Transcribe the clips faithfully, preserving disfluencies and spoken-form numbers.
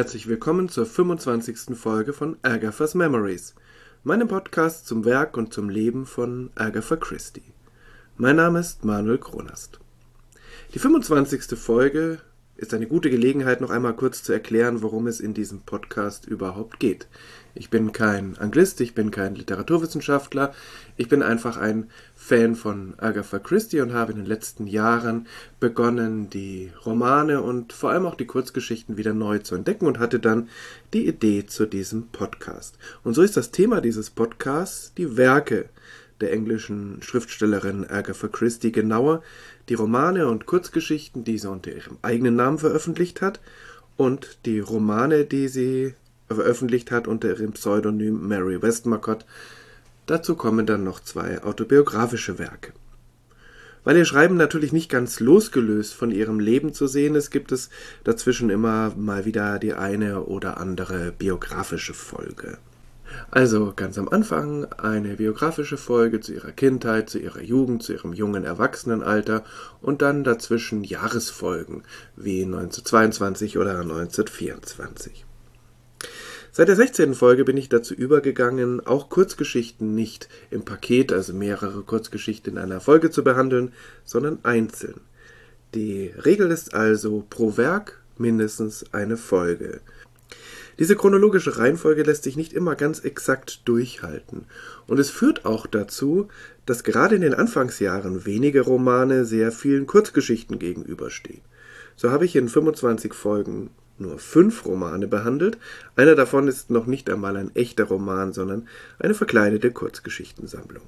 herzlich willkommen zur fünfundzwanzigsten Folge von Agatha's Memories, meinem Podcast zum Werk und zum Leben von Agatha Christie. Mein Name ist Manuel Kronast. Die fünfundzwanzigste Folge ist eine gute Gelegenheit, noch einmal kurz zu erklären, worum es in diesem Podcast überhaupt geht. Ich bin kein Anglist, ich bin kein Literaturwissenschaftler, ich bin einfach ein Fan von Agatha Christie und habe in den letzten Jahren begonnen, die Romane und vor allem auch die Kurzgeschichten wieder neu zu entdecken und hatte dann die Idee zu diesem Podcast. Und so ist das Thema dieses Podcasts die Werke der englischen Schriftstellerin Agatha Christie, genauer die Romane und Kurzgeschichten, die sie unter ihrem eigenen Namen veröffentlicht hat, und die Romane, die sie veröffentlicht hat unter ihrem Pseudonym Mary Westmacott. Dazu kommen dann noch zwei autobiografische Werke. Weil ihr Schreiben natürlich nicht ganz losgelöst von ihrem Leben zu sehen ist, gibt es dazwischen immer mal wieder die eine oder andere biografische Folge. Also ganz am Anfang eine biografische Folge zu ihrer Kindheit, zu ihrer Jugend, zu ihrem jungen Erwachsenenalter und dann dazwischen Jahresfolgen wie neunzehnhundertzweiundzwanzig oder neunzehnhundertvierundzwanzig. Seit der sechzehnten Folge bin ich dazu übergegangen, auch Kurzgeschichten nicht im Paket, also mehrere Kurzgeschichten in einer Folge zu behandeln, sondern einzeln. Die Regel ist also pro Werk mindestens eine Folge. Diese chronologische Reihenfolge lässt sich nicht immer ganz exakt durchhalten. Und es führt auch dazu, dass gerade in den Anfangsjahren wenige Romane sehr vielen Kurzgeschichten gegenüberstehen. So habe ich in fünfundzwanzig Folgen nur fünf Romane behandelt. Einer davon ist noch nicht einmal ein echter Roman, sondern eine verkleidete Kurzgeschichtensammlung.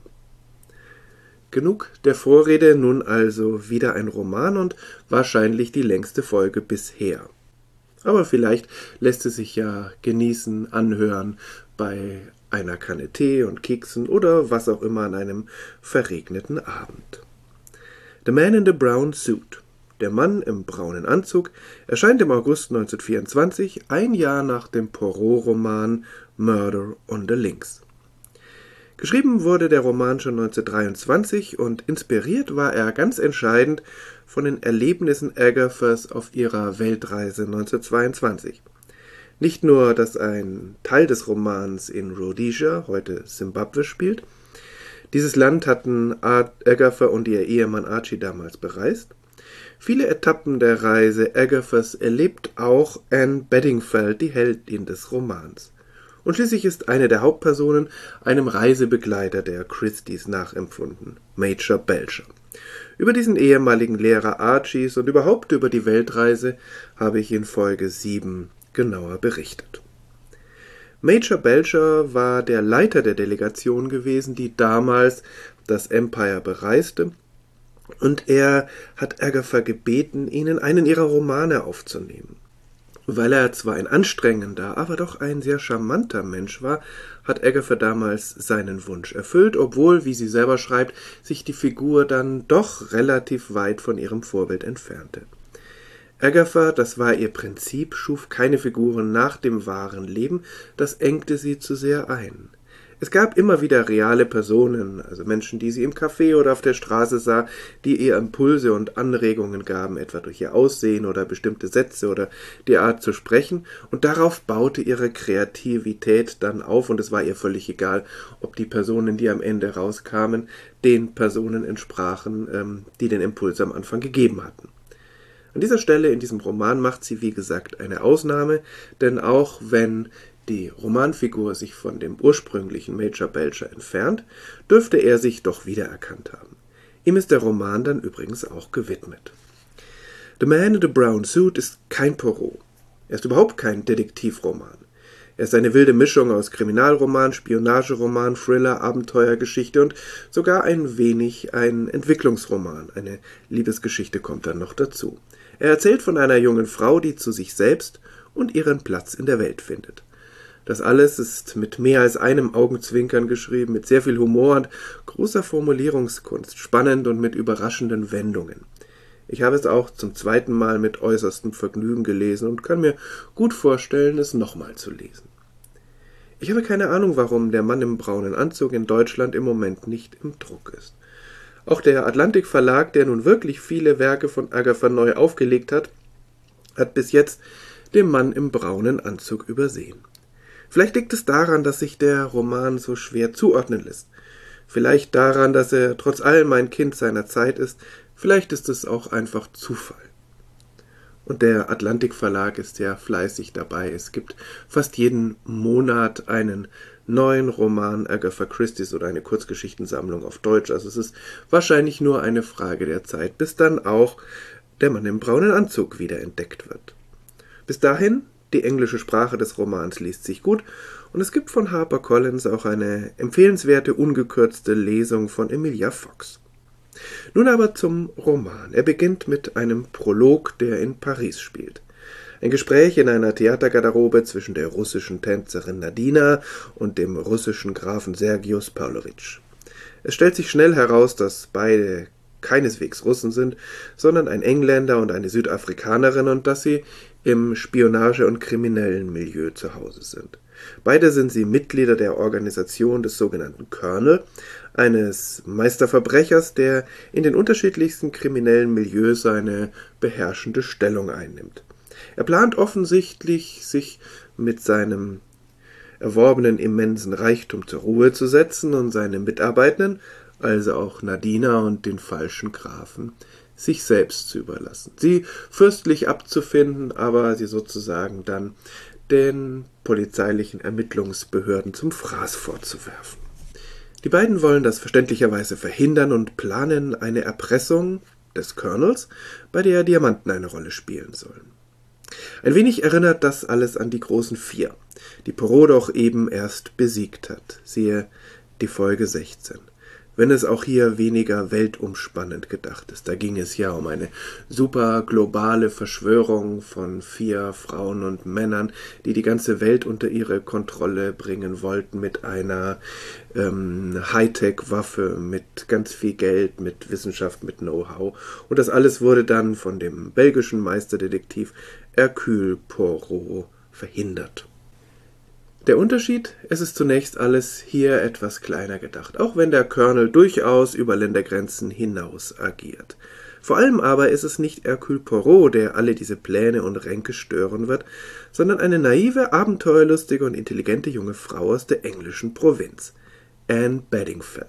Genug der Vorrede, nun also wieder ein Roman und wahrscheinlich die längste Folge bisher. Aber vielleicht lässt es sich ja genießen, anhören bei einer Kanne Tee und Keksen oder was auch immer an einem verregneten Abend. The Man in the Brown Suit, der Mann im braunen Anzug, erscheint im August neunzehnhundertvierundzwanzig, ein Jahr nach dem Poirot-Roman Murder on the Links. Geschrieben wurde der Roman schon neunzehnhundertdreiundzwanzig und inspiriert war er ganz entscheidend von den Erlebnissen Agathas auf ihrer Weltreise neunzehnhundertzweiundzwanzig. Nicht nur, dass ein Teil des Romans in Rhodesia, heute Simbabwe, spielt. Dieses Land hatten Agatha und ihr Ehemann Archie damals bereist. Viele Etappen der Reise Agathas erlebt auch Anne Bedingfeld, die Heldin des Romans. Und schließlich ist eine der Hauptpersonen einem Reisebegleiter der Christies nachempfunden, Major Belcher. Über diesen ehemaligen Lehrer Archies und überhaupt über die Weltreise habe ich in Folge sieben genauer berichtet. Major Belcher war der Leiter der Delegation gewesen, die damals das Empire bereiste, und er hat Agatha gebeten, ihnen einen ihrer Romane aufzunehmen. Weil er zwar ein anstrengender, aber doch ein sehr charmanter Mensch war, hat Agatha damals seinen Wunsch erfüllt, obwohl, wie sie selber schreibt, sich die Figur dann doch relativ weit von ihrem Vorbild entfernte. Agatha, das war ihr Prinzip, schuf keine Figuren nach dem wahren Leben, das engte sie zu sehr ein. Es gab immer wieder reale Personen, also Menschen, die sie im Café oder auf der Straße sah, die ihr Impulse und Anregungen gaben, etwa durch ihr Aussehen oder bestimmte Sätze oder die Art zu sprechen, und darauf baute ihre Kreativität dann auf, und es war ihr völlig egal, ob die Personen, die am Ende rauskamen, den Personen entsprachen, ähm, die den Impuls am Anfang gegeben hatten. An dieser Stelle in diesem Roman macht sie, wie gesagt, eine Ausnahme, denn auch wenn die Romanfigur sich von dem ursprünglichen Major Belcher entfernt, dürfte er sich doch wiedererkannt haben. Ihm ist der Roman dann übrigens auch gewidmet. The Man in the Brown Suit ist kein Poirot. Er ist überhaupt kein Detektivroman. Er ist eine wilde Mischung aus Kriminalroman, Spionageroman, Thriller, Abenteuergeschichte und sogar ein wenig ein Entwicklungsroman. Eine Liebesgeschichte kommt dann noch dazu. Er erzählt von einer jungen Frau, die zu sich selbst und ihren Platz in der Welt findet. Das alles ist mit mehr als einem Augenzwinkern geschrieben, mit sehr viel Humor und großer Formulierungskunst, spannend und mit überraschenden Wendungen. Ich habe es auch zum zweiten Mal mit äußerstem Vergnügen gelesen und kann mir gut vorstellen, es nochmal zu lesen. Ich habe keine Ahnung, warum Der Mann im braunen Anzug in Deutschland im Moment nicht im Druck ist. Auch der Atlantik Verlag, der nun wirklich viele Werke von Agatha neu aufgelegt hat, hat bis jetzt dem Mann im braunen Anzug übersehen. Vielleicht liegt es daran, dass sich der Roman so schwer zuordnen lässt. Vielleicht daran, dass er trotz allem ein Kind seiner Zeit ist. Vielleicht ist es auch einfach Zufall. Und der Atlantik Verlag ist ja fleißig dabei. Es gibt fast jeden Monat einen neuen Roman Agatha Christie's oder eine Kurzgeschichtensammlung auf Deutsch. Also es ist wahrscheinlich nur eine Frage der Zeit, bis dann auch der Mann im braunen Anzug wiederentdeckt wird. Bis dahin, die englische Sprache des Romans liest sich gut und es gibt von HarperCollins auch eine empfehlenswerte, ungekürzte Lesung von Emilia Fox. Nun aber zum Roman. Er beginnt mit einem Prolog, der in Paris spielt. Ein Gespräch in einer Theatergarderobe zwischen der russischen Tänzerin Nadina und dem russischen Grafen Sergius Pawlowitsch. Es stellt sich schnell heraus, dass beide keineswegs Russen sind, sondern ein Engländer und eine Südafrikanerin und dass sie im Spionage- und kriminellen Milieu zu Hause sind. Beide sind sie Mitglieder der Organisation des sogenannten Colonel, eines Meisterverbrechers, der in den unterschiedlichsten kriminellen Milieus eine beherrschende Stellung einnimmt. Er plant offensichtlich, sich mit seinem erworbenen immensen Reichtum zur Ruhe zu setzen und seine Mitarbeitenden, also auch Nadina und den falschen Grafen, sich selbst zu überlassen, sie fürstlich abzufinden, aber sie sozusagen dann den polizeilichen Ermittlungsbehörden zum Fraß vorzuwerfen. Die beiden wollen das verständlicherweise verhindern und planen eine Erpressung des Colonels, bei der Diamanten eine Rolle spielen sollen. Ein wenig erinnert das alles an die großen Vier, die Poirot doch eben erst besiegt hat, siehe die Folge sechzehn. Wenn es auch hier weniger weltumspannend gedacht ist. Da ging es ja um eine super globale Verschwörung von vier Frauen und Männern, die die ganze Welt unter ihre Kontrolle bringen wollten mit einer ähm, Hightech-Waffe, mit ganz viel Geld, mit Wissenschaft, mit Know-how. Und das alles wurde dann von dem belgischen Meisterdetektiv Hercule Poirot verhindert. Der Unterschied, es ist zunächst alles hier etwas kleiner gedacht, auch wenn der Colonel durchaus über Ländergrenzen hinaus agiert. Vor allem aber ist es nicht Hercule Poirot, der alle diese Pläne und Ränke stören wird, sondern eine naive, abenteuerlustige und intelligente junge Frau aus der englischen Provinz, Anne Bedingfeld.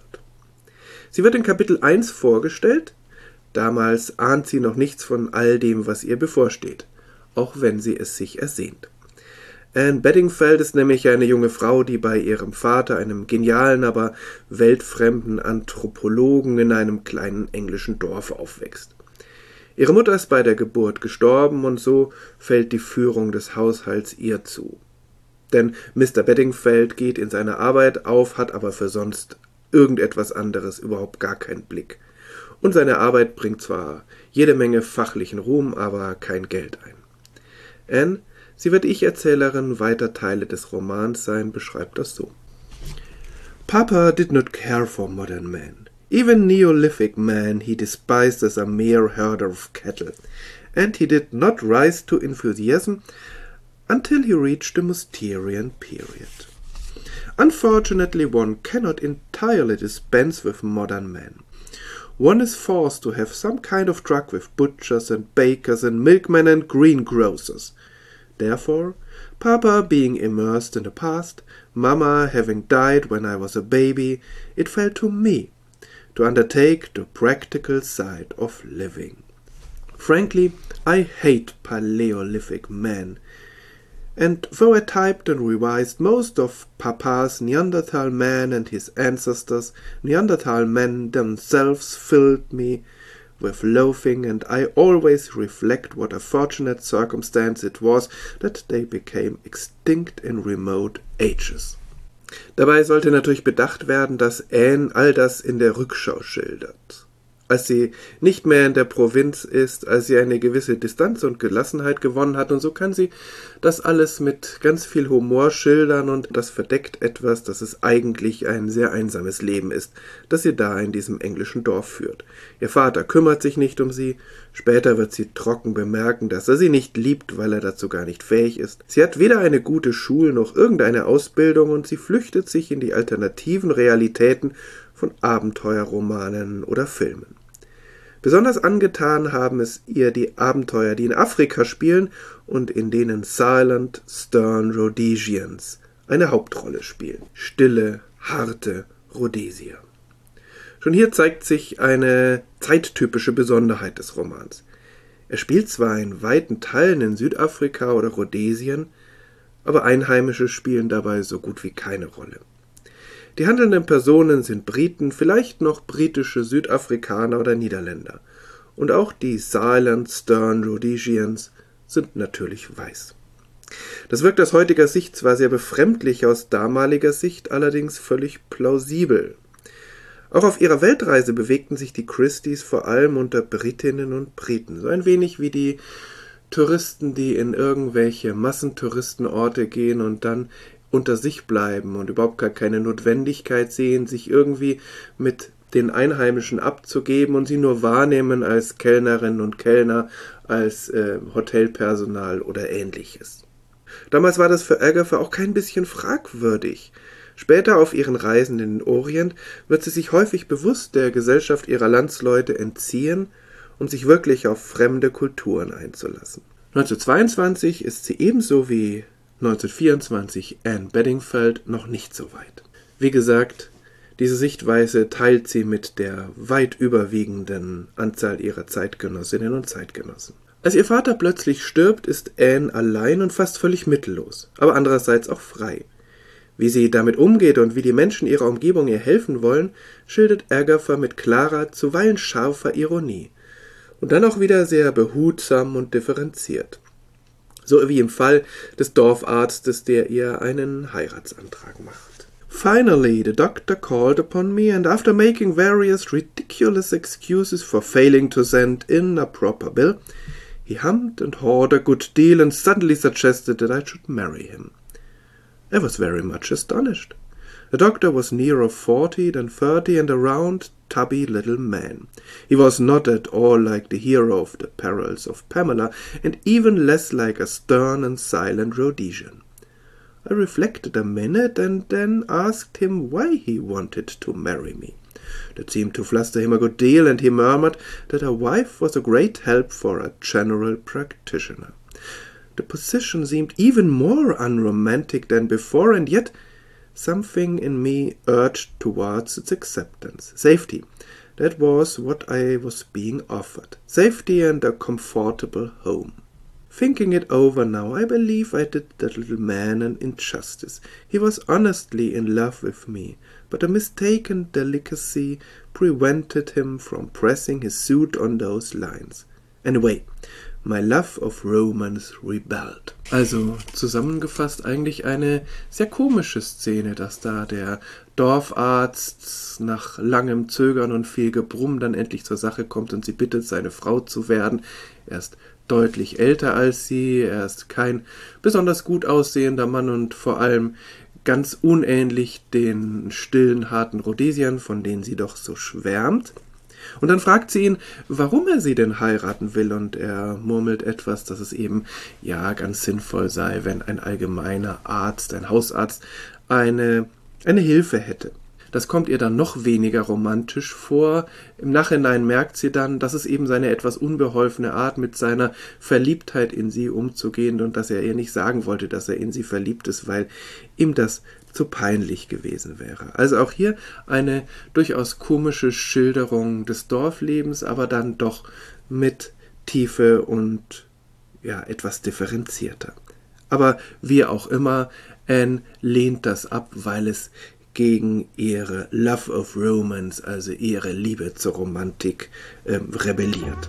Sie wird in Kapitel eins vorgestellt, damals ahnt sie noch nichts von all dem, was ihr bevorsteht, auch wenn sie es sich ersehnt. Anne Bedingfeld ist nämlich eine junge Frau, die bei ihrem Vater, einem genialen, aber weltfremden Anthropologen, in einem kleinen englischen Dorf aufwächst. Ihre Mutter ist bei der Geburt gestorben und so fällt die Führung des Haushalts ihr zu. Denn Mister Bedingfeld geht in seiner Arbeit auf, hat aber für sonst irgendetwas anderes überhaupt gar keinen Blick. Und seine Arbeit bringt zwar jede Menge fachlichen Ruhm, aber kein Geld ein. Anne, sie wird Ich-Erzählerin weiter Teile des Romans sein, beschreibt das so. Papa did not care for modern men. Even Neolithic man he despised as a mere herder of cattle, and he did not rise to enthusiasm until he reached the Mousterian period. Unfortunately, one cannot entirely dispense with modern men. One is forced to have some kind of truck with butchers and bakers and milkmen and greengrocers. Therefore, Papa being immersed in the past, Mama having died when I was a baby, it fell to me to undertake the practical side of living. Frankly, I hate Paleolithic men, and though I typed and revised most of Papa's Neanderthal man and his ancestors, Neanderthal men themselves filled me with loathing, and I always reflect what a fortunate circumstance it was that they became extinct in remote ages. Dabei sollte natürlich bedacht werden, dass Anne all das in der Rückschau schildert. Als sie nicht mehr in der Provinz ist, als sie eine gewisse Distanz und Gelassenheit gewonnen hat, und so kann sie das alles mit ganz viel Humor schildern, und das verdeckt etwas, dass es eigentlich ein sehr einsames Leben ist, das sie da in diesem englischen Dorf führt. Ihr Vater kümmert sich nicht um sie, später wird sie trocken bemerken, dass er sie nicht liebt, weil er dazu gar nicht fähig ist. Sie hat weder eine gute Schule noch irgendeine Ausbildung, und sie flüchtet sich in die alternativen Realitäten von Abenteuerromanen oder Filmen. Besonders angetan haben es ihr die Abenteuer, die in Afrika spielen und in denen Silent, Stern Rhodesians eine Hauptrolle spielen. Stille, harte Rhodesier. Schon hier zeigt sich eine zeittypische Besonderheit des Romans. Er spielt zwar in weiten Teilen in Südafrika oder Rhodesien, aber Einheimische spielen dabei so gut wie keine Rolle. Die handelnden Personen sind Briten, vielleicht noch britische Südafrikaner oder Niederländer. Und auch die Silent, Stern Rhodesians sind natürlich weiß. Das wirkt aus heutiger Sicht zwar sehr befremdlich, aus damaliger Sicht allerdings völlig plausibel. Auch auf ihrer Weltreise bewegten sich die Christies vor allem unter Britinnen und Briten, so ein wenig wie die Touristen, die in irgendwelche Massentouristenorte gehen und dann unter sich bleiben und überhaupt gar keine Notwendigkeit sehen, sich irgendwie mit den Einheimischen abzugeben und sie nur wahrnehmen als Kellnerinnen und Kellner, als äh, Hotelpersonal oder Ähnliches. Damals war das für Agatha auch kein bisschen fragwürdig. Später auf ihren Reisen in den Orient wird sie sich häufig bewusst der Gesellschaft ihrer Landsleute entziehen, um sich wirklich auf fremde Kulturen einzulassen. neunzehnhundertzweiundzwanzig ist sie ebenso wie neunzehnhundertvierundzwanzig Anne Bedingfeld noch nicht so weit. Wie gesagt, diese Sichtweise teilt sie mit der weit überwiegenden Anzahl ihrer Zeitgenossinnen und Zeitgenossen. Als ihr Vater plötzlich stirbt, ist Anne allein und fast völlig mittellos, aber andererseits auch frei. Wie sie damit umgeht und wie die Menschen ihrer Umgebung ihr helfen wollen, schildert Agatha mit klarer, zuweilen scharfer Ironie. Und dann auch wieder sehr behutsam und differenziert. So wie im Fall des Dorfarztes, der ihr einen Heiratsantrag macht. Finally, the doctor called upon me, and after making various ridiculous excuses for failing to send in a proper bill, he hummed and hawed a good deal and suddenly suggested that I should marry him. I was very much astonished. The doctor was nearer forty than thirty and a round, tubby little man. He was not at all like the hero of The Perils of Pamela, and even less like a stern and silent Rhodesian. I reflected a minute and then asked him why he wanted to marry me. That seemed to fluster him a good deal, and he murmured that a wife was a great help for a general practitioner. The position seemed even more unromantic than before, and yet something in me urged towards its acceptance. Safety. That was what I was being offered. Safety and a comfortable home. Thinking it over now, I believe I did that little man an injustice. He was honestly in love with me, but a mistaken delicacy prevented him from pressing his suit on those lines. Anyway, my love of romance rebelled. Also zusammengefasst eigentlich eine sehr komische Szene, dass da der Dorfarzt nach langem Zögern und viel Gebrumm dann endlich zur Sache kommt und sie bittet, seine Frau zu werden. Er ist deutlich älter als sie, er ist kein besonders gut aussehender Mann und vor allem ganz unähnlich den stillen, harten Rhodesiern, von denen sie doch so schwärmt. Und dann fragt sie ihn, warum er sie denn heiraten will, und er murmelt etwas, dass es eben ja ganz sinnvoll sei, wenn ein allgemeiner Arzt, ein Hausarzt, eine, eine Hilfe hätte. Das kommt ihr dann noch weniger romantisch vor. Im Nachhinein merkt sie dann, dass es eben seine etwas unbeholfene Art, mit seiner Verliebtheit in sie umzugehen, und dass er ihr nicht sagen wollte, dass er in sie verliebt ist, weil ihm das zu peinlich gewesen wäre. Also auch hier eine durchaus komische Schilderung des Dorflebens, aber dann doch mit Tiefe und ja etwas differenzierter. Aber wie auch immer, Anne lehnt das ab, weil es gegen ihre Love of Romance, also ihre Liebe zur Romantik, äh, rebelliert.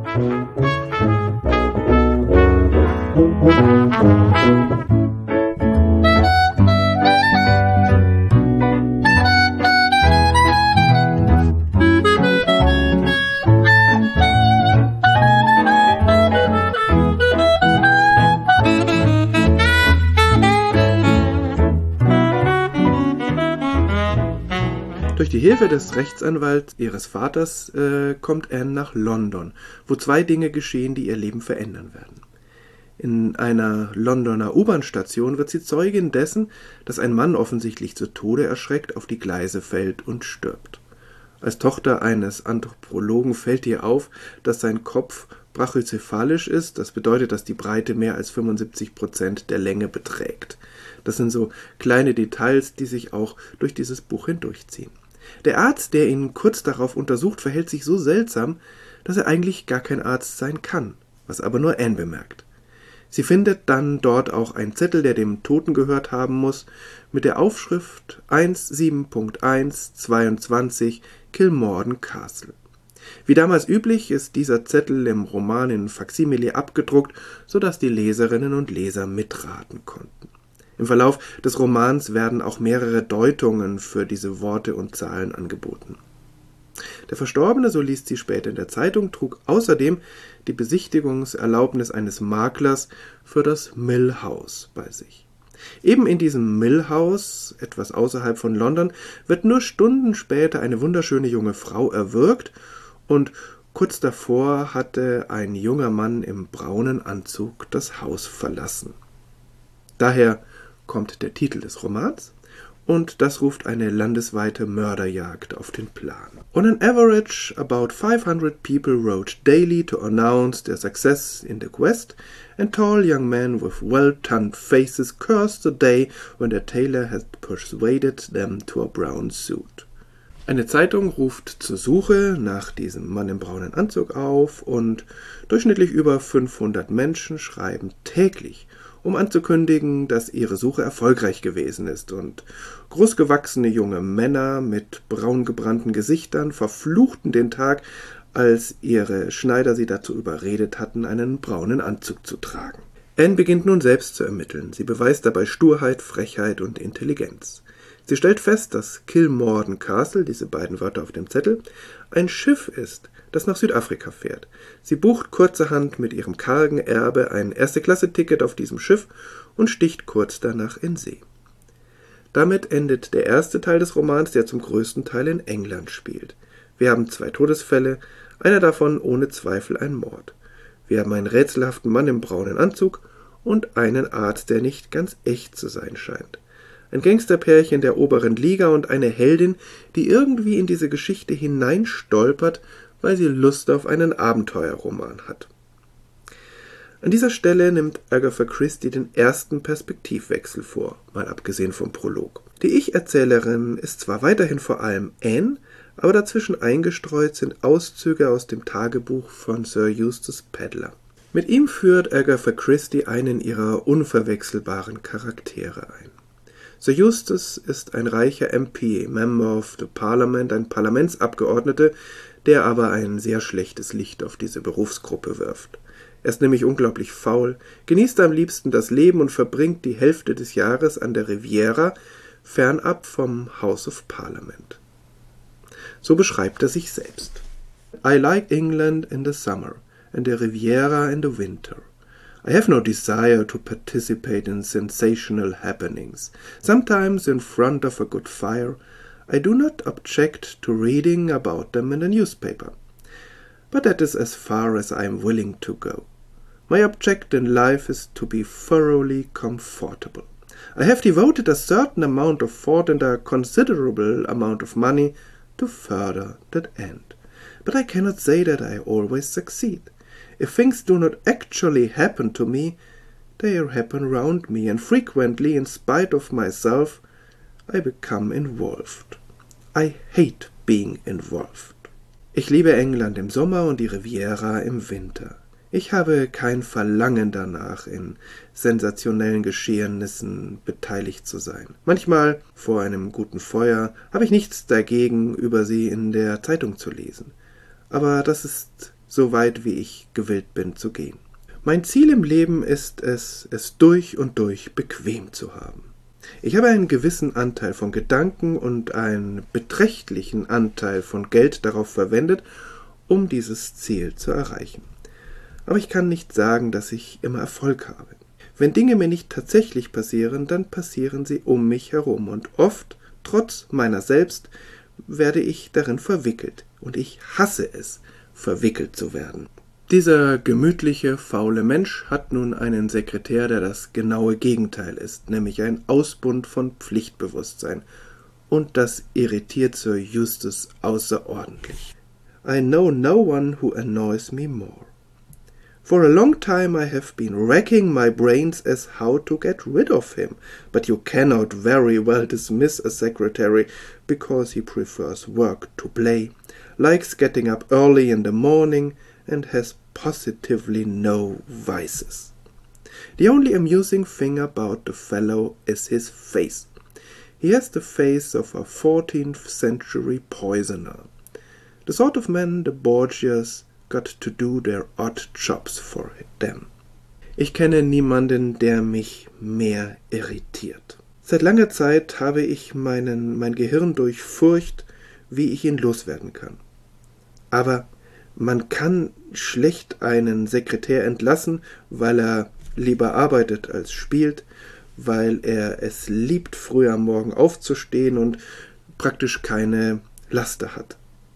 Durch die Hilfe des Rechtsanwalts ihres Vaters äh, kommt Anne nach London, wo zwei Dinge geschehen, die ihr Leben verändern werden. In einer Londoner U-Bahn-Station wird sie Zeugin dessen, dass ein Mann offensichtlich zu Tode erschreckt auf die Gleise fällt und stirbt. Als Tochter eines Anthropologen fällt ihr auf, dass sein Kopf brachycephalisch ist. Das bedeutet, dass die Breite mehr als fünfundsiebzig Prozent der Länge beträgt. Das sind so kleine Details, die sich auch durch dieses Buch hindurchziehen. Der Arzt, der ihn kurz darauf untersucht, verhält sich so seltsam, dass er eigentlich gar kein Arzt sein kann, was aber nur Anne bemerkt. Sie findet dann dort auch einen Zettel, der dem Toten gehört haben muss, mit der Aufschrift siebzehn Punkt eins zweiundzwanzig Kilmorden Castle. Wie damals üblich ist dieser Zettel im Roman in Faksimile abgedruckt, sodass die Leserinnen und Leser mitraten konnten. Im Verlauf des Romans werden auch mehrere Deutungen für diese Worte und Zahlen angeboten. Der Verstorbene, so liest sie später in der Zeitung, trug außerdem die Besichtigungserlaubnis eines Maklers für das Mill House bei sich. Eben in diesem Mill House, etwas außerhalb von London, wird nur Stunden später eine wunderschöne junge Frau erwürgt und kurz davor hatte ein junger Mann im braunen Anzug das Haus verlassen. Daher kommt der Titel des Romans. Und das ruft eine landesweite Mörderjagd auf den Plan. On an average, about five hundred people wrote daily to announce their success in the quest, and tall young men with well-tanned faces cursed the day when their tailor had persuaded them to a brown suit. Eine Zeitung ruft zur Suche nach diesem Mann im braunen Anzug auf und durchschnittlich über fünfhundert Menschen schreiben täglich, um anzukündigen, dass ihre Suche erfolgreich gewesen ist, und großgewachsene junge Männer mit braungebrannten Gesichtern verfluchten den Tag, als ihre Schneider sie dazu überredet hatten, einen braunen Anzug zu tragen. Anne beginnt nun selbst zu ermitteln. Sie beweist dabei Sturheit, Frechheit und Intelligenz. Sie stellt fest, dass Kilmorden Castle, diese beiden Wörter auf dem Zettel, ein Schiff ist, das nach Südafrika fährt. Sie bucht kurzerhand mit ihrem kargen Erbe ein Erste-Klasse-Ticket auf diesem Schiff und sticht kurz danach in See. Damit endet der erste Teil des Romans, der zum größten Teil in England spielt. Wir haben zwei Todesfälle, einer davon ohne Zweifel ein Mord. Wir haben einen rätselhaften Mann im braunen Anzug und einen Arzt, der nicht ganz echt zu sein scheint. Ein Gangsterpärchen der oberen Liga und eine Heldin, die irgendwie in diese Geschichte hineinstolpert, weil sie Lust auf einen Abenteuerroman hat. An dieser Stelle nimmt Agatha Christie den ersten Perspektivwechsel vor, mal abgesehen vom Prolog. Die Ich-Erzählerin ist zwar weiterhin vor allem Anne, aber dazwischen eingestreut sind Auszüge aus dem Tagebuch von Sir Eustace Pedler. Mit ihm führt Agatha Christie einen ihrer unverwechselbaren Charaktere ein. Sir Eustace ist ein reicher M P, Member of the Parliament, ein Parlamentsabgeordneter, der aber ein sehr schlechtes Licht auf diese Berufsgruppe wirft. Er ist nämlich unglaublich faul, genießt am liebsten das Leben und verbringt die Hälfte des Jahres an der Riviera, fernab vom House of Parliament. So beschreibt er sich selbst. I like England in the summer and the Riviera in the winter. I have no desire to participate in sensational happenings. Sometimes in front of a good fire, I do not object to reading about them in a newspaper. But that is as far as I am willing to go. My object in life is to be thoroughly comfortable. I have devoted a certain amount of thought and a considerable amount of money to further that end. But I cannot say that I always succeed. If things do not actually happen to me, they happen round me, and frequently, in spite of myself, I become involved. I hate being involved. Ich liebe England im Sommer und die Riviera im Winter. Ich habe kein Verlangen danach, in sensationellen Geschehnissen beteiligt zu sein. Manchmal, vor einem guten Feuer, habe ich nichts dagegen, über sie in der Zeitung zu lesen. Aber das ist so weit, wie ich gewillt bin zu gehen. Mein Ziel im Leben ist es, es durch und durch bequem zu haben. Ich habe einen gewissen Anteil von Gedanken und einen beträchtlichen Anteil von Geld darauf verwendet, um dieses Ziel zu erreichen. Aber ich kann nicht sagen, dass ich immer Erfolg habe. Wenn Dinge mir nicht tatsächlich passieren, dann passieren sie um mich herum und oft, trotz meiner selbst, werde ich darin verwickelt und ich hasse es, verwickelt zu werden. Dieser gemütliche, faule Mensch hat nun einen Sekretär, der das genaue Gegenteil ist, nämlich ein Ausbund von Pflichtbewusstsein und das irritiert Sir Eustace außerordentlich. I know no one who annoys me more. For a long time I have been racking my brains as how to get rid of him, but you cannot very well dismiss a secretary because he prefers work to play, likes getting up early in the morning, and has positively no vices. The only amusing thing about the fellow is his face. He has the face of a fourteenth century poisoner. The sort of man the Borgias got to do their odd jobs for them. Ich kenne niemanden, der mich mehr irritiert. Seit langer Zeit habe ich meinen, mein Gehirn durchfurcht, wie ich ihn loswerden kann. Aber man kann schlecht einen Sekretär entlassen, weil er lieber arbeitet als spielt, weil er es liebt, früh am Morgen aufzustehen und praktisch keine Laster hat.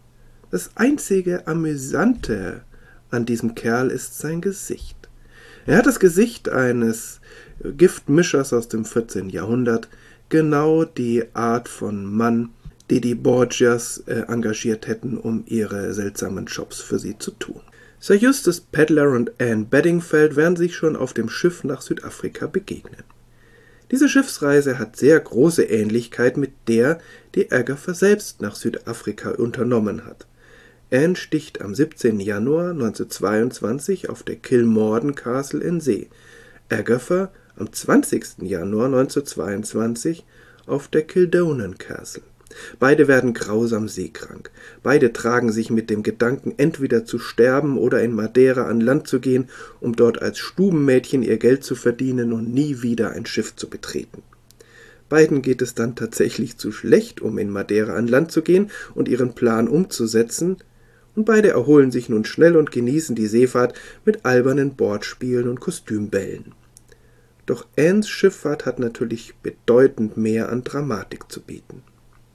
Das einzige Amüsante an diesem Kerl ist sein Gesicht. Er hat das Gesicht eines Giftmischers aus dem vierzehnten Jahrhundert, genau die Art von Mann, die die Borgias äh, engagiert hätten, um ihre seltsamen Jobs für sie zu tun. Sir Eustace Pedler und Anne Bedingfeld werden sich schon auf dem Schiff nach Südafrika begegnen. Diese Schiffsreise hat sehr große Ähnlichkeit mit der, die Agatha selbst nach Südafrika unternommen hat. Anne sticht am siebzehnten Januar neunzehnhundertzweiundzwanzig auf der Kilmorden Castle in See, Agatha am zwanzigsten Januar neunzehnhundertzweiundzwanzig auf der Kildonan Castle. Beide werden grausam seekrank. Beide tragen sich mit dem Gedanken, entweder zu sterben oder in Madeira an Land zu gehen, um dort als Stubenmädchen ihr Geld zu verdienen und nie wieder ein Schiff zu betreten. Beiden geht es dann tatsächlich zu schlecht, um in Madeira an Land zu gehen und ihren Plan umzusetzen, und beide erholen sich nun schnell und genießen die Seefahrt mit albernen Bordspielen und Kostümbällen. Doch Annes Schifffahrt hat natürlich bedeutend mehr an Dramatik zu bieten.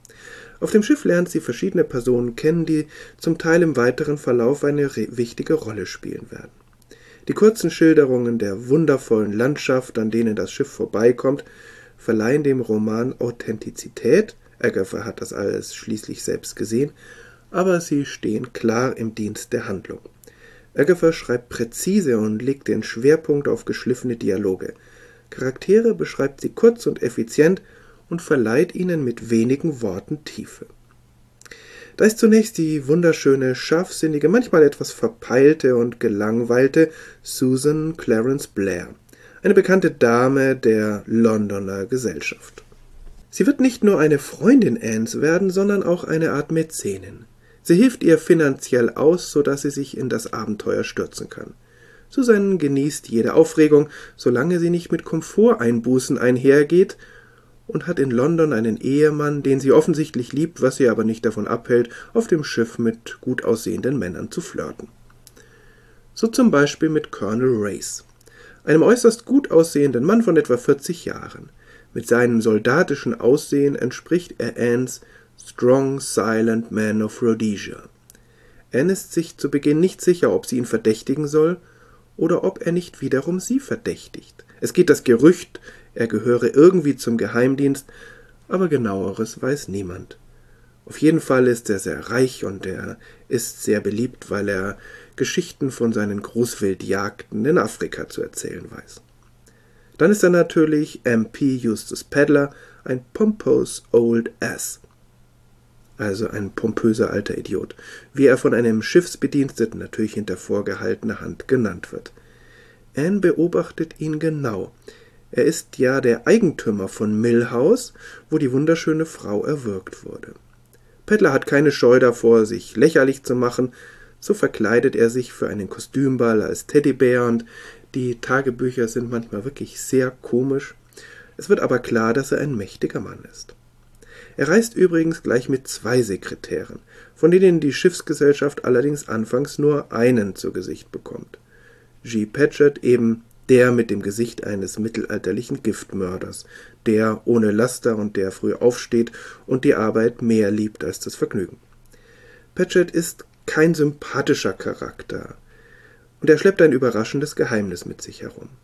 Auf dem Schiff lernt sie verschiedene Personen kennen, die zum Teil im weiteren Verlauf eine wichtige Rolle spielen werden. Die kurzen Schilderungen der wundervollen Landschaft, an denen das Schiff vorbeikommt, verleihen dem Roman Authentizität. Agatha hat das alles schließlich selbst gesehen, aber sie stehen klar im Dienst der Handlung. Agatha schreibt präzise und legt den Schwerpunkt auf geschliffene Dialoge. Charaktere beschreibt sie kurz und effizient und verleiht ihnen mit wenigen Worten Tiefe. Da ist zunächst die wunderschöne, scharfsinnige, manchmal etwas verpeilte und gelangweilte Susan Clarence Blair, eine bekannte Dame der Londoner Gesellschaft. Sie wird nicht nur eine Freundin Annes werden, sondern auch eine Art Mäzenin. Sie hilft ihr finanziell aus, sodass sie sich in das Abenteuer stürzen kann. Susan genießt jede Aufregung, solange sie nicht mit Komforteinbußen einhergeht, und hat in London einen Ehemann, den sie offensichtlich liebt, was sie aber nicht davon abhält, auf dem Schiff mit gut aussehenden Männern zu flirten. So zum Beispiel mit Colonel Race, einem äußerst gut aussehenden Mann von etwa vierzig Jahren. Mit seinem soldatischen Aussehen entspricht er Annes Strong, Silent Man of Rhodesia. Anne ist sich zu Beginn nicht sicher, ob sie ihn verdächtigen soll oder ob er nicht wiederum sie verdächtigt. Es geht das Gerücht, er gehöre irgendwie zum Geheimdienst, aber genaueres weiß niemand. Auf jeden Fall ist er sehr reich und er ist sehr beliebt, weil er Geschichten von seinen Großwildjagden in Afrika zu erzählen weiß. Dann ist er natürlich M P Eustace Pedler, ein pompous old ass, also ein pompöser alter Idiot, wie er von einem Schiffsbediensteten natürlich hinter vorgehaltener Hand genannt wird. Anne beobachtet ihn genau. Er ist ja der Eigentümer von Mill House, wo die wunderschöne Frau erwürgt wurde. Pedler hat keine Scheu davor, sich lächerlich zu machen, so verkleidet er sich für einen Kostümball als Teddybär und die Tagebücher sind manchmal wirklich sehr komisch. Es wird aber klar, dass er ein mächtiger Mann ist. Er reist übrigens gleich mit zwei Sekretären, von denen die Schiffsgesellschaft allerdings anfangs nur einen zu Gesicht bekommt. G. Paget, eben der mit dem Gesicht eines mittelalterlichen Giftmörders, der ohne Laster und der früh aufsteht und die Arbeit mehr liebt als das Vergnügen. Paget ist kein sympathischer Charakter, und er schleppt ein überraschendes Geheimnis mit sich herum.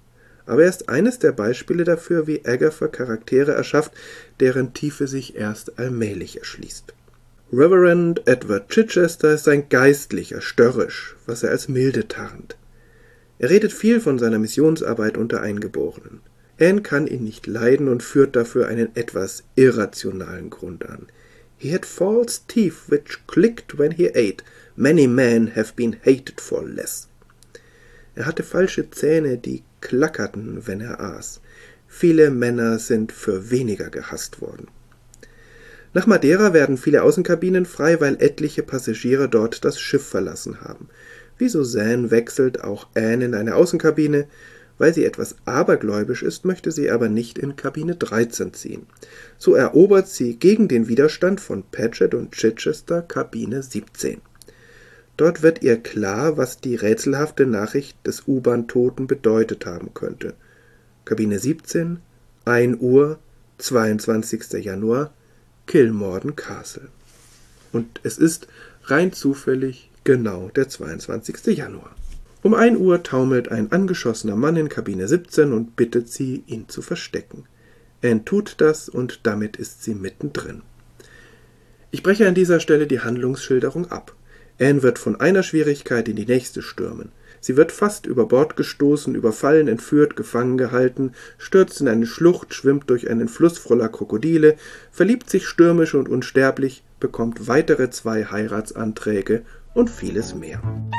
aber er ist eines der Beispiele dafür, wie Agatha Charaktere erschafft, deren Tiefe sich erst allmählich erschließt. Reverend Edward Chichester ist ein Geistlicher, störrisch, was er als milde tarnt. Er redet viel von seiner Missionsarbeit unter Eingeborenen. Anne kann ihn nicht leiden und führt dafür einen etwas irrationalen Grund an. He had false teeth which clicked when he ate. Many men have been hated for less. Er hatte falsche Zähne, die klackerten, wenn er aß. Viele Männer sind für weniger gehasst worden. Nach Madeira werden viele Außenkabinen frei, weil etliche Passagiere dort das Schiff verlassen haben. Wie Suzanne wechselt auch Anne in eine Außenkabine. Weil sie etwas abergläubisch ist, möchte sie aber nicht in Kabine dreizehn ziehen. So erobert sie gegen den Widerstand von Paget und Chichester Kabine siebzehn. Dort wird ihr klar, was die rätselhafte Nachricht des U-Bahn-Toten bedeutet haben könnte. Kabine siebzehn, ein Uhr, zweiundzwanzigster Januar, Kilmorden Castle. Und es ist rein zufällig genau der zweiundzwanzigster Januar. Um ein Uhr taumelt ein angeschossener Mann in Kabine siebzehn und bittet sie, ihn zu verstecken. Anne tut das und damit ist sie mittendrin. Ich breche an dieser Stelle die Handlungsschilderung ab. Anne wird von einer Schwierigkeit in die nächste stürmen. Sie wird fast über Bord gestoßen, überfallen, entführt, gefangen gehalten, stürzt in eine Schlucht, schwimmt durch einen Fluss voller Krokodile, verliebt sich stürmisch und unsterblich, bekommt weitere zwei Heiratsanträge und vieles mehr.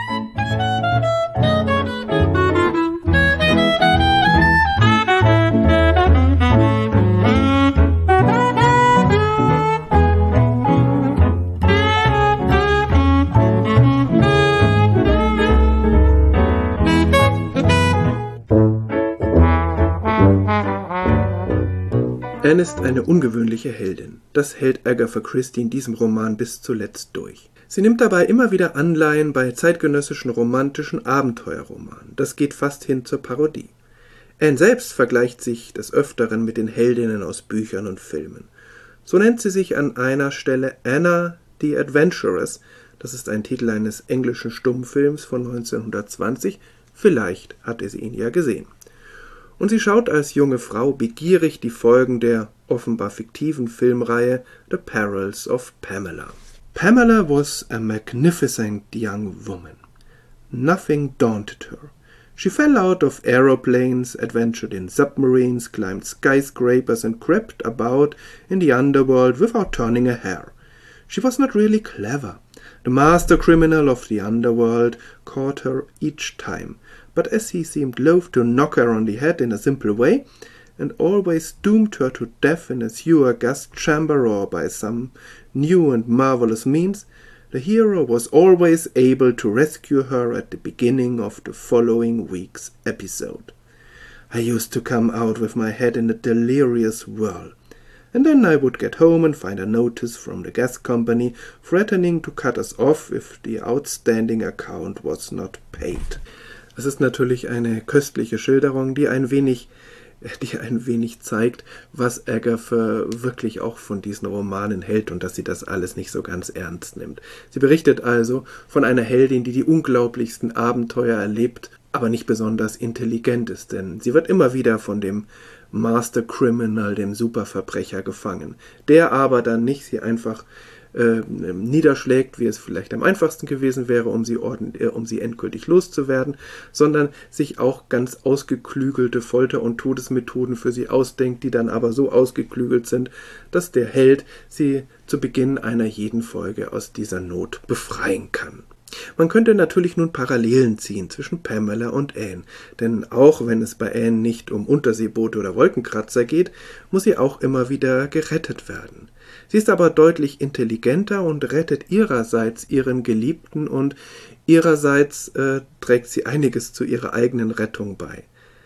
Anne ist eine ungewöhnliche Heldin. Das hält Agatha Christie in diesem Roman bis zuletzt durch. Sie nimmt dabei immer wieder Anleihen bei zeitgenössischen romantischen Abenteuerromanen. Das geht fast hin zur Parodie. Anne selbst vergleicht sich des Öfteren mit den Heldinnen aus Büchern und Filmen. So nennt sie sich an einer Stelle Anna the Adventuress. Das ist ein Titel eines englischen Stummfilms von neunzehnhundertzwanzig. Vielleicht hat sie ihn ja gesehen. Und sie schaut als junge Frau begierig die Folgen der offenbar fiktiven Filmreihe The Perils of Pamela. Pamela was a magnificent young woman. Nothing daunted her. She fell out of aeroplanes, adventured in submarines, climbed skyscrapers and crept about in the underworld without turning a hair. She was not really clever. The master criminal of the underworld caught her each time, but as he seemed loath to knock her on the head in a simple way, and always doomed her to death in a sewer gas chamber or by some new and marvelous means, the hero was always able to rescue her at the beginning of the following week's episode. I used to come out with my head in a delirious whirl, and then I would get home and find a notice from the gas company threatening to cut us off if the outstanding account was not paid. Das ist natürlich eine köstliche Schilderung, die ein wenig, die ein wenig zeigt, was Agatha wirklich auch von diesen Romanen hält und dass sie das alles nicht so ganz ernst nimmt. Sie berichtet also von einer Heldin, die die unglaublichsten Abenteuer erlebt, aber nicht besonders intelligent ist, denn sie wird immer wieder von dem Master Criminal, dem Superverbrecher, gefangen, der aber dann nicht sie einfach äh, niederschlägt, wie es vielleicht am einfachsten gewesen wäre, um sie, ordn- äh, um sie endgültig loszuwerden, sondern sich auch ganz ausgeklügelte Folter- und Todesmethoden für sie ausdenkt, die dann aber so ausgeklügelt sind, dass der Held sie zu Beginn einer jeden Folge aus dieser Not befreien kann. Man könnte natürlich nun Parallelen ziehen zwischen Pamela und Anne, denn auch wenn es bei Anne nicht um Unterseeboote oder Wolkenkratzer geht, muss sie auch immer wieder gerettet werden. Sie ist aber deutlich intelligenter und rettet ihrerseits ihren Geliebten und ihrerseits äh, trägt sie einiges zu ihrer eigenen Rettung bei.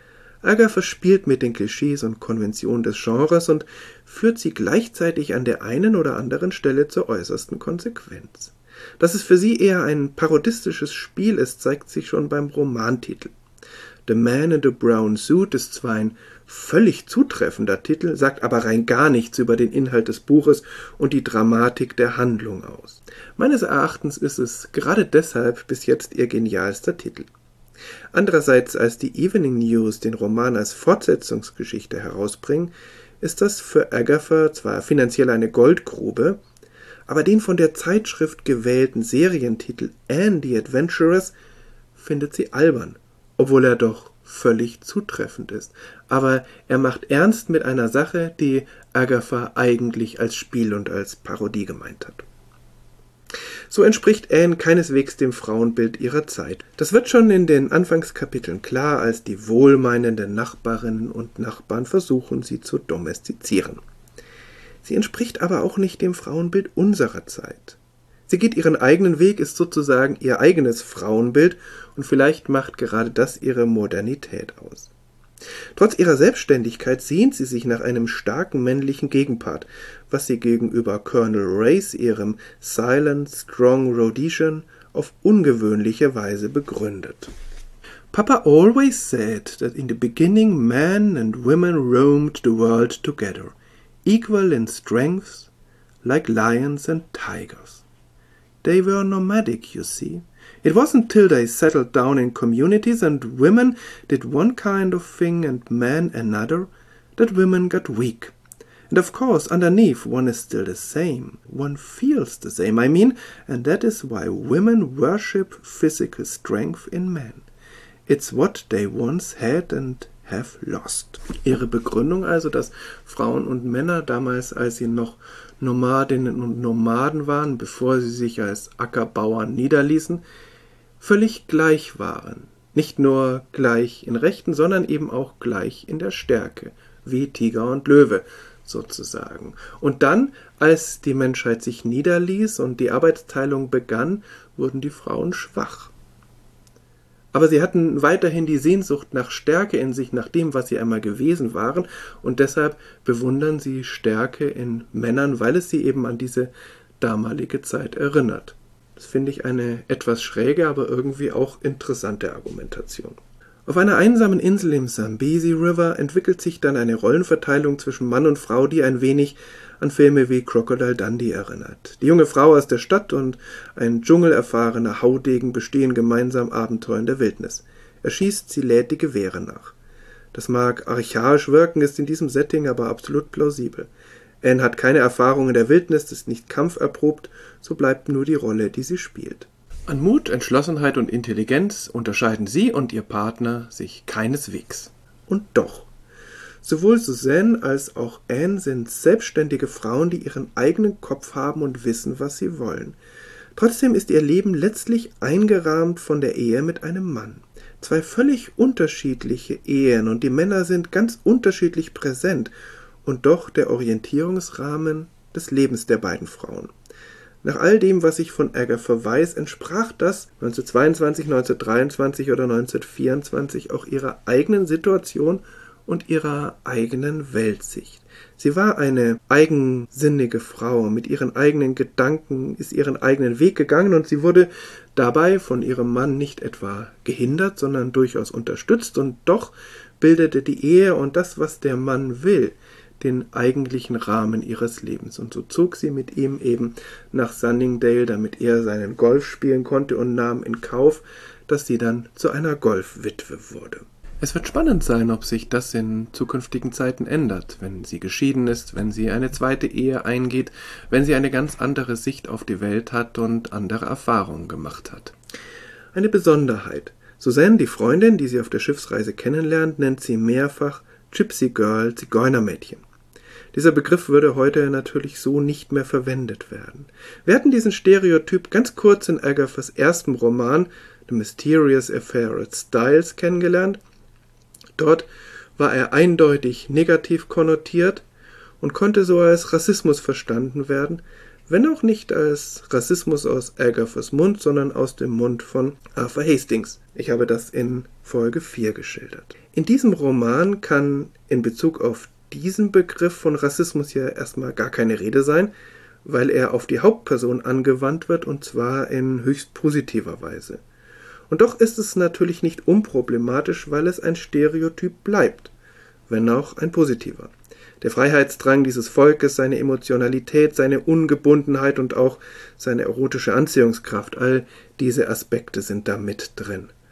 Agatha spielt mit den Klischees und Konventionen des Genres und führt sie gleichzeitig an der einen oder anderen Stelle zur äußersten Konsequenz. Dass es für sie eher ein parodistisches Spiel ist, zeigt sich schon beim Romantitel. The Man in the Brown Suit ist zwar ein völlig zutreffender Titel, sagt aber rein gar nichts über den Inhalt des Buches und die Dramatik der Handlung aus. Meines Erachtens ist es gerade deshalb bis jetzt ihr genialster Titel. Andererseits, als die Evening News den Roman als Fortsetzungsgeschichte herausbringen, ist das für Agatha zwar finanziell eine Goldgrube, aber den von der Zeitschrift gewählten Serientitel Anne the Adventuress findet sie albern, obwohl er doch völlig zutreffend ist. Aber er macht ernst mit einer Sache, die Agatha eigentlich als Spiel und als Parodie gemeint hat. So entspricht Anne keineswegs dem Frauenbild ihrer Zeit. Das wird schon in den Anfangskapiteln klar, als die wohlmeinenden Nachbarinnen und Nachbarn versuchen, sie zu domestizieren. Sie entspricht aber auch nicht dem Frauenbild unserer Zeit. Sie geht ihren eigenen Weg, ist sozusagen ihr eigenes Frauenbild und vielleicht macht gerade das ihre Modernität aus. Trotz ihrer Selbstständigkeit sehnt sie sich nach einem starken männlichen Gegenpart, was sie gegenüber Colonel Race, ihrem silent, strong Rhodesian, auf ungewöhnliche Weise begründet. Papa always said that in the beginning men and women roamed the world together, equal in strength, like lions and tigers. They were nomadic, you see. It wasn't till they settled down in communities and women did one kind of thing and men another that women got weak. And of course, underneath one is still the same. One feels the same, I mean, and that is why women worship physical strength in men. It's what they once had and have lost. Ihre Begründung also, dass Frauen und Männer damals, als sie noch Nomadinnen und Nomaden waren, bevor sie sich als Ackerbauern niederließen, völlig gleich waren. Nicht nur gleich in Rechten, sondern eben auch gleich in der Stärke, wie Tiger und Löwe sozusagen. Und dann, als die Menschheit sich niederließ und die Arbeitsteilung begann, wurden die Frauen schwach. Aber sie hatten weiterhin die Sehnsucht nach Stärke in sich, nach dem, was sie einmal gewesen waren, und deshalb bewundern sie Stärke in Männern, weil es sie eben an diese damalige Zeit erinnert. Das finde ich eine etwas schräge, aber irgendwie auch interessante Argumentation. Auf einer einsamen Insel im Zambezi River entwickelt sich dann eine Rollenverteilung zwischen Mann und Frau, die ein wenig an Filme wie Crocodile Dundee erinnert. Die junge Frau aus der Stadt und ein dschungelerfahrener Haudegen bestehen gemeinsam Abenteuer in der Wildnis. Er schießt, sie lädt die Gewehre nach. Das mag archaisch wirken, ist in diesem Setting aber absolut plausibel. Anne hat keine Erfahrung in der Wildnis, ist nicht kampferprobt, so bleibt nur die Rolle, die sie spielt. An Mut, Entschlossenheit und Intelligenz unterscheiden sie und ihr Partner sich keineswegs. Und doch, sowohl Suzanne als auch Anne sind selbstständige Frauen, die ihren eigenen Kopf haben und wissen, was sie wollen. Trotzdem ist ihr Leben letztlich eingerahmt von der Ehe mit einem Mann. Zwei völlig unterschiedliche Ehen und die Männer sind ganz unterschiedlich präsent und doch der Orientierungsrahmen des Lebens der beiden Frauen. Nach all dem, was ich von Agatha weiß, entsprach das neunzehnhundertzweiundzwanzig, neunzehnhundertdreiundzwanzig oder neunzehnhundertvierundzwanzig auch ihrer eigenen Situation und ihrer eigenen Weltsicht. Sie war eine eigensinnige Frau, mit ihren eigenen Gedanken, ist ihren eigenen Weg gegangen und sie wurde dabei von ihrem Mann nicht etwa gehindert, sondern durchaus unterstützt und doch bildete die Ehe und das, was der Mann will, den eigentlichen Rahmen ihres Lebens. Und so zog sie mit ihm eben nach Sunningdale, damit er seinen Golf spielen konnte und nahm in Kauf, dass sie dann zu einer Golfwitwe wurde. Es wird spannend sein, ob sich das in zukünftigen Zeiten ändert, wenn sie geschieden ist, wenn sie eine zweite Ehe eingeht, wenn sie eine ganz andere Sicht auf die Welt hat und andere Erfahrungen gemacht hat. Eine Besonderheit. Suzanne, die Freundin, die sie auf der Schiffsreise kennenlernt, nennt sie mehrfach Gypsy Girl, Zigeunermädchen. Dieser Begriff würde heute natürlich so nicht mehr verwendet werden. Wir hatten diesen Stereotyp ganz kurz in Agathas ersten Roman, The Mysterious Affair at Styles, kennengelernt. Dort war er eindeutig negativ konnotiert und konnte so als Rassismus verstanden werden, wenn auch nicht als Rassismus aus Agathas Mund, sondern aus dem Mund von Arthur Hastings. Ich habe das in Folge vier geschildert. In diesem Roman kann in Bezug auf diesen Begriff von Rassismus ja erstmal gar keine Rede sein, weil er auf die Hauptperson angewandt wird und zwar in höchst positiver Weise. Und doch ist es natürlich nicht unproblematisch, weil es ein Stereotyp bleibt, wenn auch ein positiver. Der Freiheitsdrang dieses Volkes, seine Emotionalität, seine Ungebundenheit und auch seine erotische Anziehungskraft, all diese Aspekte sind da mit drin.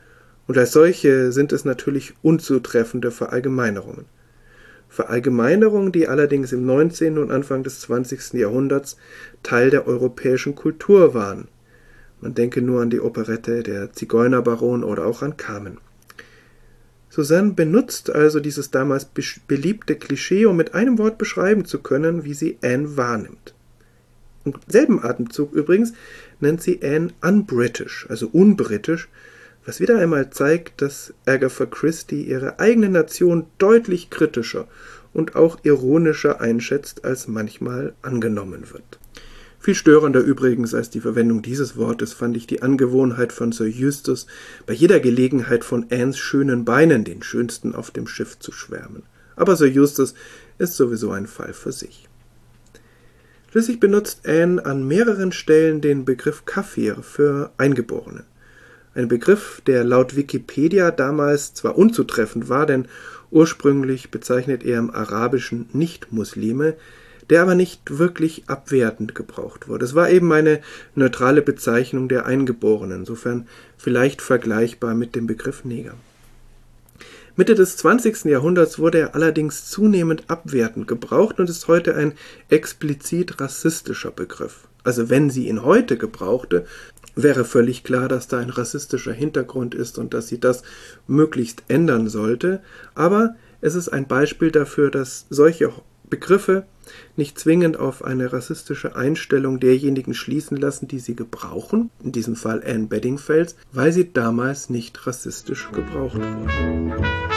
Und als solche sind es natürlich unzutreffende Verallgemeinerungen. Verallgemeinerungen, die allerdings im neunzehnten und Anfang des zwanzigsten Jahrhunderts Teil der europäischen Kultur waren. Man denke nur an die Operette Der Zigeunerbaron oder auch an Carmen. Suzanne benutzt also dieses damals beliebte Klischee, um mit einem Wort beschreiben zu können, wie sie Anne wahrnimmt. Im selben Atemzug übrigens nennt sie Anne unbritish, also unbritisch, was wieder einmal zeigt, dass Agatha Christie ihre eigene Nation deutlich kritischer und auch ironischer einschätzt, als manchmal angenommen wird. Viel störender übrigens als die Verwendung dieses Wortes fand ich die Angewohnheit von Sir Eustace, bei jeder Gelegenheit von Annes schönen Beinen, den schönsten auf dem Schiff, zu schwärmen. Aber Sir Eustace ist sowieso ein Fall für sich. Schließlich benutzt Anne an mehreren Stellen den Begriff Kafir für Eingeborene. Ein Begriff, der laut Wikipedia damals zwar unzutreffend war, denn ursprünglich bezeichnet er im Arabischen Nicht-Muslime, der aber nicht wirklich abwertend gebraucht wurde. Es war eben eine neutrale Bezeichnung der Eingeborenen, insofern vielleicht vergleichbar mit dem Begriff Neger. Mitte des zwanzigsten Jahrhunderts wurde er allerdings zunehmend abwertend gebraucht und ist heute ein explizit rassistischer Begriff. Also wenn sie ihn heute gebrauchte, wäre völlig klar, dass da ein rassistischer Hintergrund ist und dass sie das möglichst ändern sollte. Aber es ist ein Beispiel dafür, dass solche Begriffe nicht zwingend auf eine rassistische Einstellung derjenigen schließen lassen, die sie gebrauchen, in diesem Fall Anne Bedingfels, weil sie damals nicht rassistisch gebraucht wurden.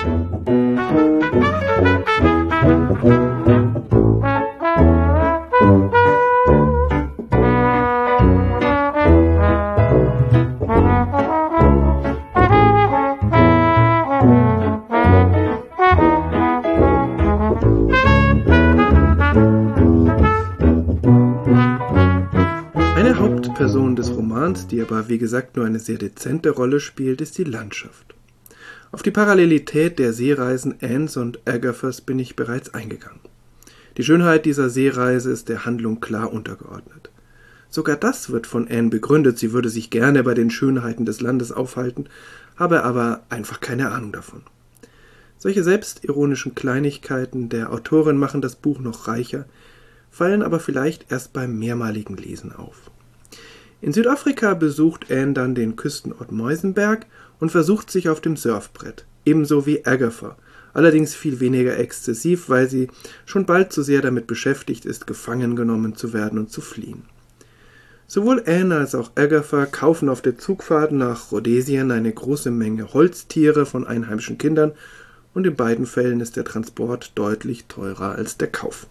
Eine Hauptperson des Romans, die aber wie gesagt nur eine sehr dezente Rolle spielt, ist die Landschaft. Auf die Parallelität der Seereisen Annes und Agathas bin ich bereits eingegangen. Die Schönheit dieser Seereise ist der Handlung klar untergeordnet. Sogar das wird von Anne begründet, sie würde sich gerne bei den Schönheiten des Landes aufhalten, habe aber einfach keine Ahnung davon. Solche selbstironischen Kleinigkeiten der Autorin machen das Buch noch reicher, fallen aber vielleicht erst beim mehrmaligen Lesen auf. In Südafrika besucht Anne dann den Küstenort Muizenberg und versucht sich auf dem Surfbrett, ebenso wie Agatha, allerdings viel weniger exzessiv, weil sie schon bald zu sehr damit beschäftigt ist, gefangen genommen zu werden und zu fliehen. Sowohl Anne als auch Agatha kaufen auf der Zugfahrt nach Rhodesien eine große Menge Holztiere von einheimischen Kindern und in beiden Fällen ist der Transport deutlich teurer als der Kauf.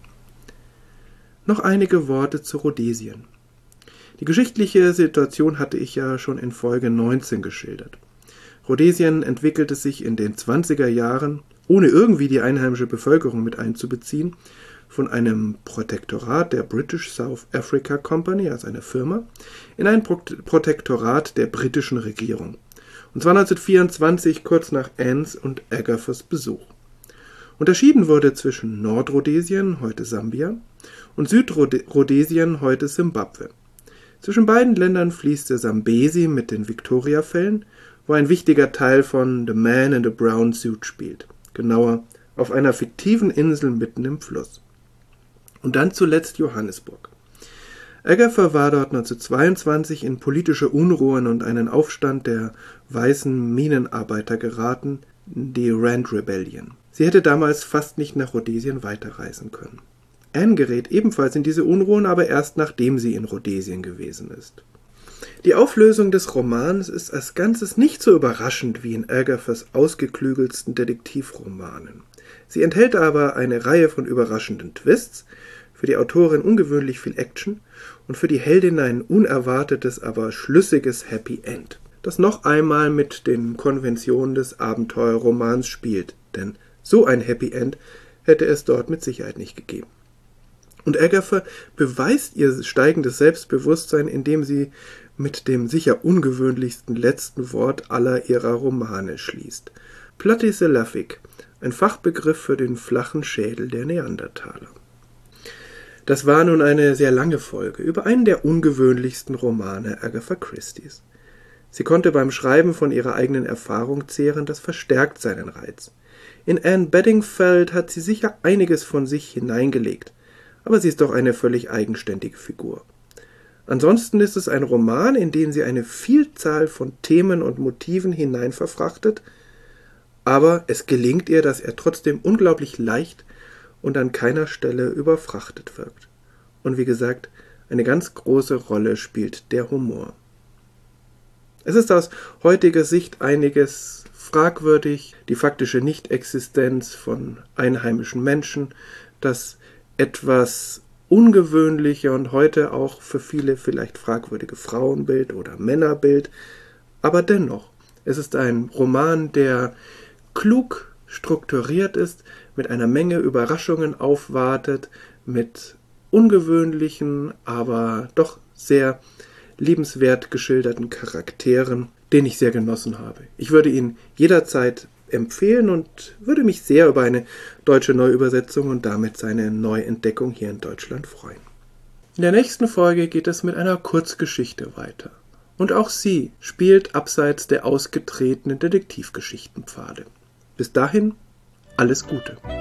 Noch einige Worte zu Rhodesien. Die geschichtliche Situation hatte ich ja schon in Folge neunzehn geschildert. Rhodesien entwickelte sich in den zwanziger Jahren, ohne irgendwie die einheimische Bevölkerung mit einzubeziehen, von einem Protektorat der British South Africa Company, also einer Firma, in ein Protektorat der britischen Regierung. Und zwar neunzehnhundertvierundzwanzig, kurz nach Annes und Agathas Besuch. Unterschieden wurde zwischen Nordrhodesien, heute Sambia, und Südrhodesien, heute Simbabwe. Zwischen beiden Ländern fließt der Sambesi mit den Victoriafällen, wo ein wichtiger Teil von The Man in the Brown Suit spielt, genauer auf einer fiktiven Insel mitten im Fluss. Und dann zuletzt Johannesburg. Agatha war dort neunzehnhundertzweiundzwanzig in politische Unruhen und einen Aufstand der weißen Minenarbeiter geraten, die Rand Rebellion. Sie hätte damals fast nicht nach Rhodesien weiterreisen können. Anne gerät ebenfalls in diese Unruhen, aber erst nachdem sie in Rhodesien gewesen ist. Die Auflösung des Romans ist als Ganzes nicht so überraschend wie in Agathas ausgeklügelsten Detektivromanen. Sie enthält aber eine Reihe von überraschenden Twists, für die Autorin ungewöhnlich viel Action und für die Heldin ein unerwartetes, aber schlüssiges Happy End, das noch einmal mit den Konventionen des Abenteuerromans spielt, denn so ein Happy End hätte es dort mit Sicherheit nicht gegeben. Und Agatha beweist ihr steigendes Selbstbewusstsein, indem sie mit dem sicher ungewöhnlichsten letzten Wort aller ihrer Romane schließt. Platycephalic, ein Fachbegriff für den flachen Schädel der Neandertaler. Das war nun eine sehr lange Folge über einen der ungewöhnlichsten Romane Agatha Christies. Sie konnte beim Schreiben von ihrer eigenen Erfahrung zehren, das verstärkt seinen Reiz. In Anne Bedingfeld hat sie sicher einiges von sich hineingelegt, aber sie ist doch eine völlig eigenständige Figur. Ansonsten ist es ein Roman, in den sie eine Vielzahl von Themen und Motiven hineinverfrachtet, aber es gelingt ihr, dass er trotzdem unglaublich leicht und an keiner Stelle überfrachtet wirkt. Und wie gesagt, eine ganz große Rolle spielt der Humor. Es ist aus heutiger Sicht einiges fragwürdig, die faktische Nichtexistenz von einheimischen Menschen, das etwas ungewöhnliche und heute auch für viele vielleicht fragwürdige Frauenbild oder Männerbild, aber dennoch, es ist ein Roman, der klug strukturiert ist, mit einer Menge Überraschungen aufwartet, mit ungewöhnlichen, aber doch sehr liebenswert geschilderten Charakteren, den ich sehr genossen habe. Ich würde ihn jederzeit empfehlen und würde mich sehr über eine deutsche Neuübersetzung und damit seine Neuentdeckung hier in Deutschland freuen. In der nächsten Folge geht es mit einer Kurzgeschichte weiter. Und auch sie spielt abseits der ausgetretenen Detektivgeschichtenpfade. Bis dahin, alles Gute.